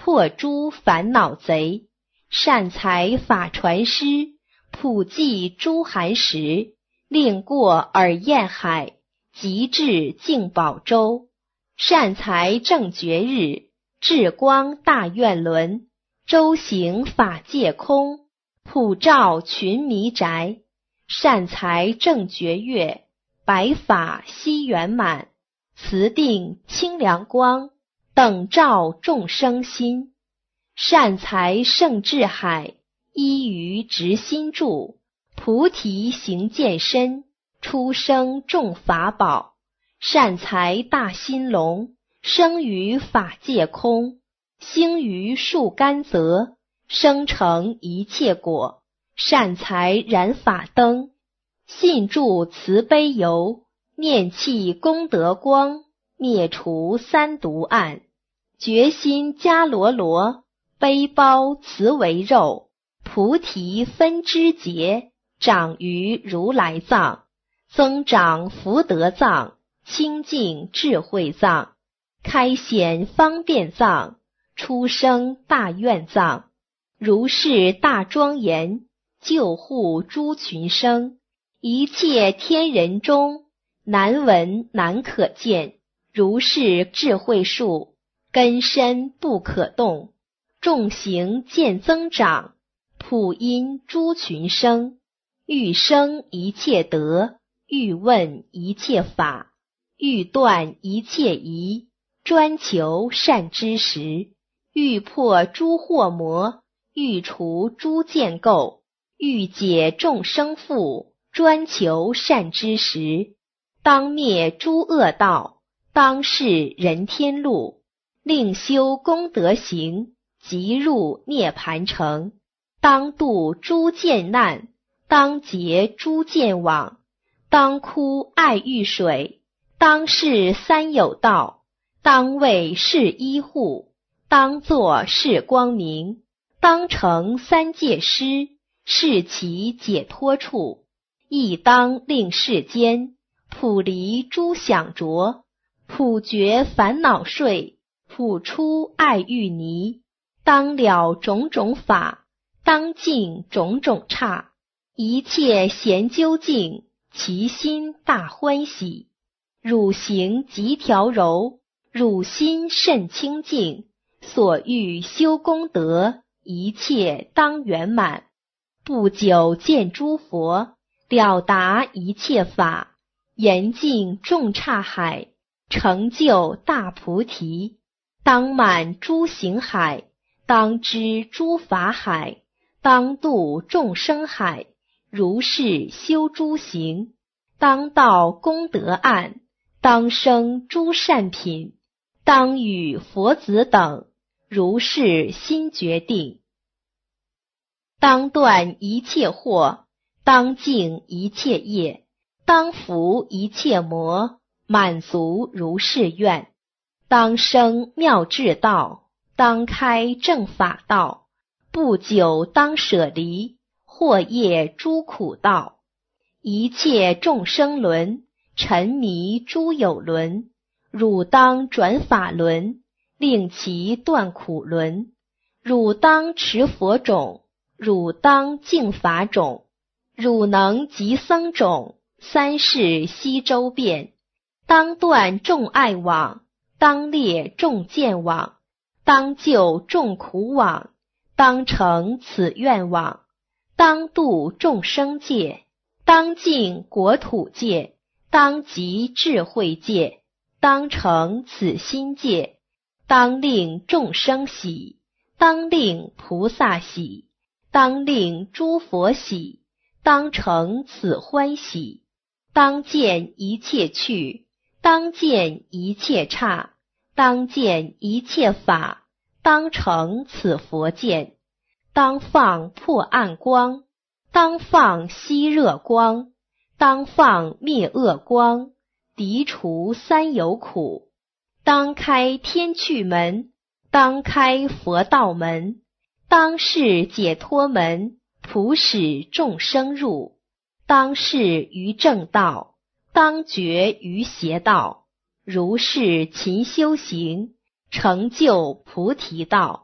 破诸烦恼贼，善财法传师，普济诸寒食，令过耳厌海，极至净宝洲。善财正觉日，智光大愿轮，周行法界空，普照群迷宅。善财正觉月，白法悉圆满，慈定清凉光，等照众生心。善财圣智海，依于直心住，菩提行见身，出生众法宝。善财大心龙，生于法界空，兴于树甘泽，生成一切果。善财燃法灯，信住慈悲油，念气功德光，灭除三毒暗。决心迦罗罗，背包慈为肉，菩提分枝节，长于如来藏，增长福德藏，清净智慧藏，开显方便藏，出生大愿藏。如是大庄严，救护诸群生，一切天人中，难闻难可见。如是智慧树，根深不可动，众行渐增长，普因诸群生。欲生一切德，欲问一切法，欲断一切疑，专求善知识。欲破诸惑魔，欲除诸见垢，欲解众生缚，专求善知识。当灭诸恶道，当示人天路，令修功德行，即入涅盘城。当度诸见难，当结诸见网，当枯爱欲水，当示三有道，当为是依护，当作是光明，当成三界师，是其解脱处。亦当令世间普离诸想着，普绝烦恼睡，普出爱欲泥。当了种种法，当尽种种刹，一切闲究竟，其心大欢喜。汝行极调柔，汝心甚清净，所欲修功德，一切当圆满。不久见诸佛，了达一切法，严净众刹海，成就大菩提。当满诸行海，当知诸法海，当度众生海。如是修诸行，当到功德岸，当生诸善品，当与佛子等，如是心决定。当断一切惑，当净一切业，当伏一切魔，满足如是愿。当生妙智道，当开正法道，不久当舍离惑业诸苦道。一切众生轮，沉迷诸有轮，汝当转法轮，令其断苦轮。汝当持佛种，汝当净法种，汝能集僧种，三世悉周遍。当断众爱网，当列众见网，当救众苦网，当成此愿网。当度众生界，当尽国土界，当集智慧界，当成此心界。当令众生喜，当令菩萨喜，当令诸佛喜，当成此欢喜。当见一切趣，当见一切刹，当见一切法，当成此佛见。当放破暗光，当放息热光，当放灭恶光，涤除三有苦。当开天趣门，当开佛道门，当是解脱门，普使众生入。当是于正道，当绝于邪道。如是勤修行，成就菩提道。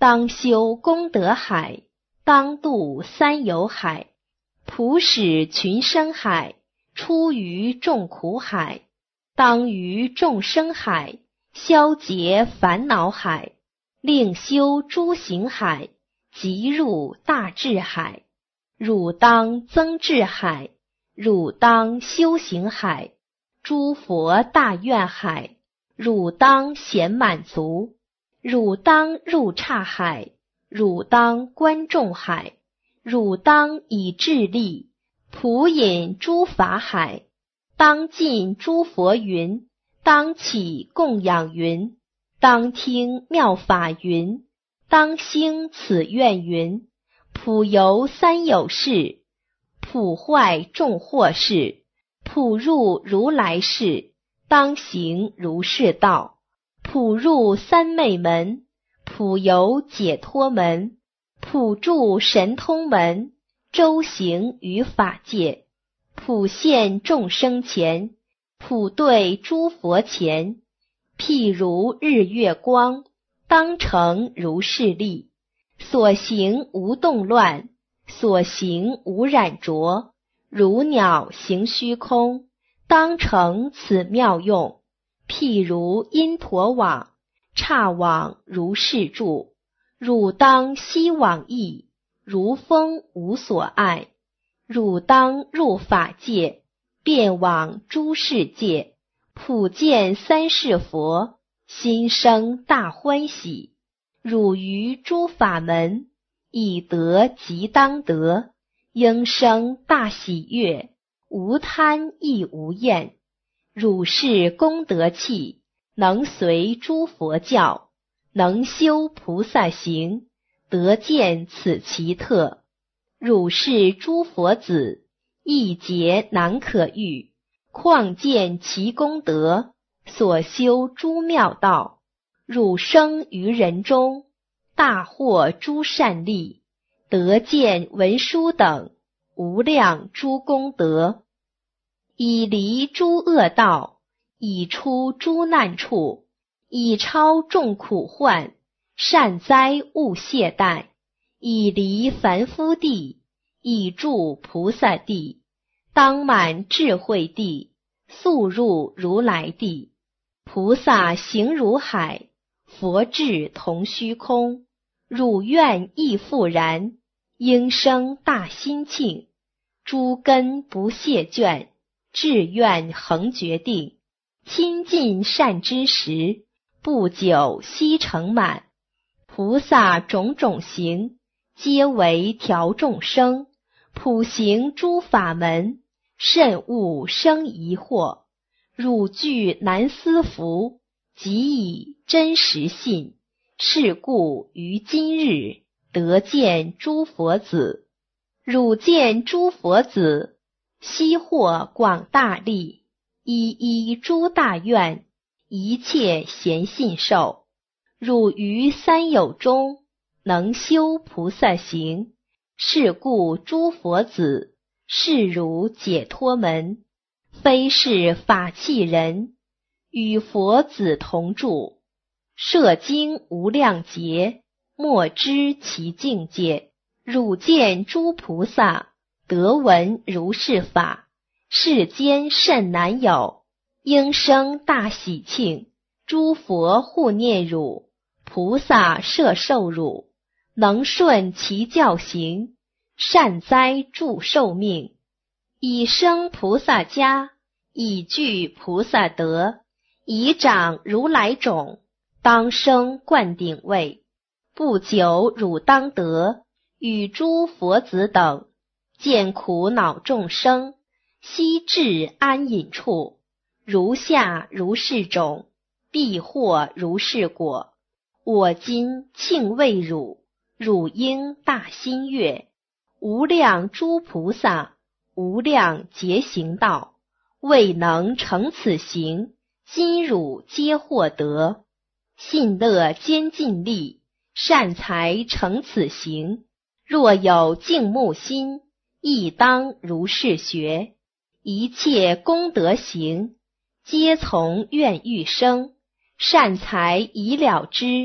当修功德海，当渡三有海，普使群生海，出于众苦海，当于众生海，消解烦恼海，令修诸行海，即入大智海。汝当增智海，汝当修行海，诸佛大愿海，汝当显满足，汝当入刹海，汝当观众海，汝当以智力普引诸法海，当尽诸佛云，当起供养云，当听妙法云，当兴此愿云，普游三有事，普坏众惑事，普入如来世，当行如是道，普入三昧门，普游解脱门，普住神通门，周行于法界，普现众生前，普对诸佛前，譬如日月光，当成如是力，所行无动乱，所行无染浊，如鸟行虚空，当成此妙用。譬如因陀网，刹网如是住，汝当悉往诣，如风无所碍。汝当入法界，遍往诸世界，普见三世佛，心生大欢喜。汝于诸法门，已得即当得，应生大喜悦，无贪亦无厌。汝是功德器，能随诸佛教，能修菩萨行，得见此奇特。汝是诸佛子，一劫难可喻，况见其功德，所修诸妙道。汝生于人中，大获诸善利，得见文殊等无量诸功德，以离诸恶道，以出诸难处，以超众苦患，善哉勿懈怠，以离凡夫地，以住菩萨地，当满智慧地，速入如来地。菩萨行如海，佛智同虚空，汝愿亦复然，应生大心庆。诸根不懈倦，志愿恒决定，亲近善知识，不久悉成满。菩萨种种行，皆为调众生，普行诸法门，慎勿生疑惑。汝具难思服，即以真实信，是故于今日得见诸佛子。汝见诸佛子，悉获广大利，一一诸大愿，一切贤信受。汝于三有中，能修菩萨行，是故诸佛子是汝解脱门，非是法器人，与佛子同住，摄经无量劫，莫知其境界。汝见诸菩萨，得闻如是法，世间甚难有，应生大喜庆。诸佛护念汝，菩萨摄受汝，能顺其教行，善哉祝寿命。以生菩萨家，以具菩萨德，以长如来种，当生灌顶位。不久汝当得，与诸佛子等，见苦恼众生，悉至安隐处，如下如是种，必获如是果。我今庆慰汝，汝应大心悦。无量诸菩萨，无量劫行道，未能成此行，今汝皆获得。信乐兼尽力，善财成此行。若有敬慕心，亦当如是学。一切功德行，皆从愿欲生，善财已了之，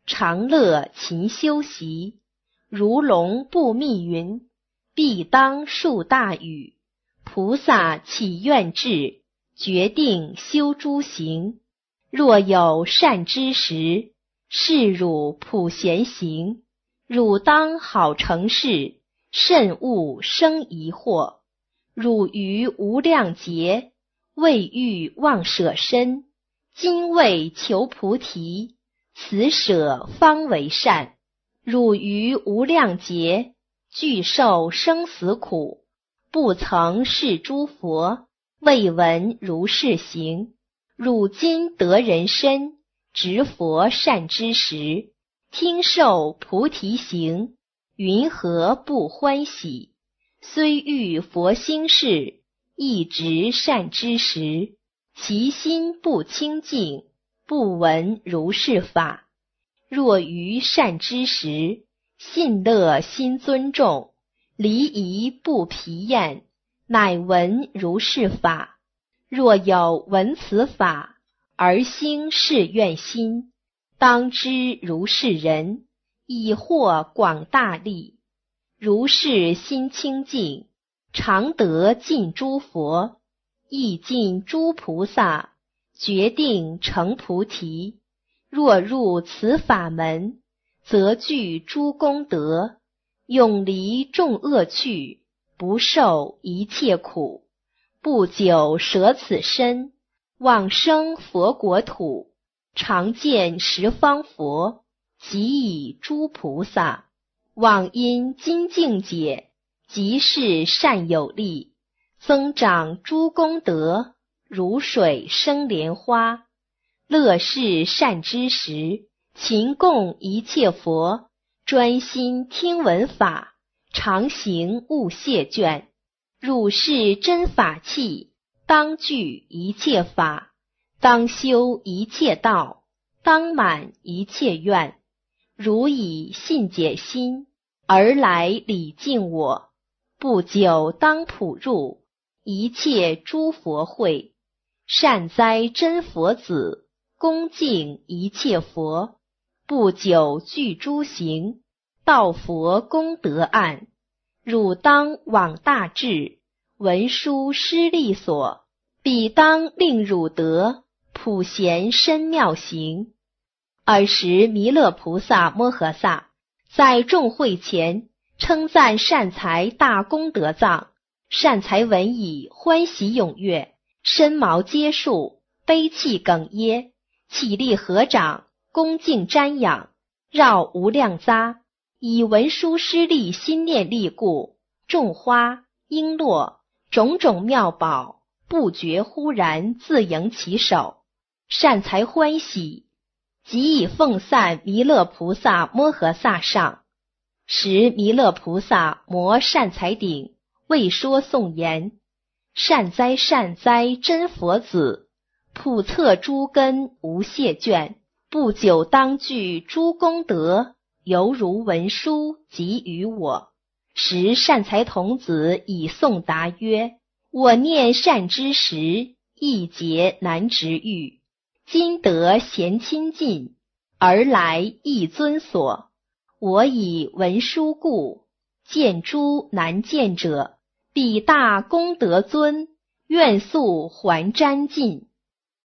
常乐勤修习，如龙布密云，必当树大雨。菩萨起愿志，决定修诸行。若有善知识，示汝普贤行。汝当好成事，慎勿生疑惑。汝于无量劫，未欲妄舍身，今为求菩提，此舍方为善。汝于无量劫，具受生死苦，不曾视诸佛，未闻如是行。汝今得人身，执佛善知识，听受菩提行，云何不欢喜？虽遇佛心事，亦执善知识，其心不清净，不闻如是法。若于善知识，信乐心尊重，离疑不疲厌，乃闻如是法。若有闻此法，而兴誓愿心，当知如是人，已获广大利。如是心清净，常得尽诸佛，亦尽诸菩萨，决定成菩提。若入此法门，则具诸功德，永离众恶趣，不受一切苦。不久舍此身，往生佛国土，常见十方佛，即以诸菩萨。往因精进解，即是善有力，增长诸功德，如水生莲花。乐事善知识，勤供一切佛，专心听闻法，常行勿懈倦。汝是真法器，当具一切法，当修一切道，当满一切愿。如以信解心，而来礼敬我，不久当普入一切诸佛会。善哉真佛子，恭敬一切佛，不久具诸行，道佛功德岸。汝当往大智，文殊师利所，彼当令汝得普贤深妙行。尔时弥勒菩萨摩诃萨在众会前称赞善财大功德藏。善财闻已，欢喜踊跃，身毛皆竖，悲泣哽咽，起立合掌，恭敬瞻仰，绕无量匝，以文殊师利心念力故，种花璎珞种种妙宝，不觉忽然自迎其手。善财欢喜，即以奉散弥勒菩萨摩诃萨上。时弥勒菩萨摩善财顶，为说颂言：善哉善哉真佛子，普测诸根无谢卷，不久当具诸功德，犹如文殊给予我。时善财童子以颂答曰：我念善知识，一劫难值遇。今得贤亲近，而来一尊所。我以文殊故，见诸难见者，彼大功德尊，愿速还瞻尽。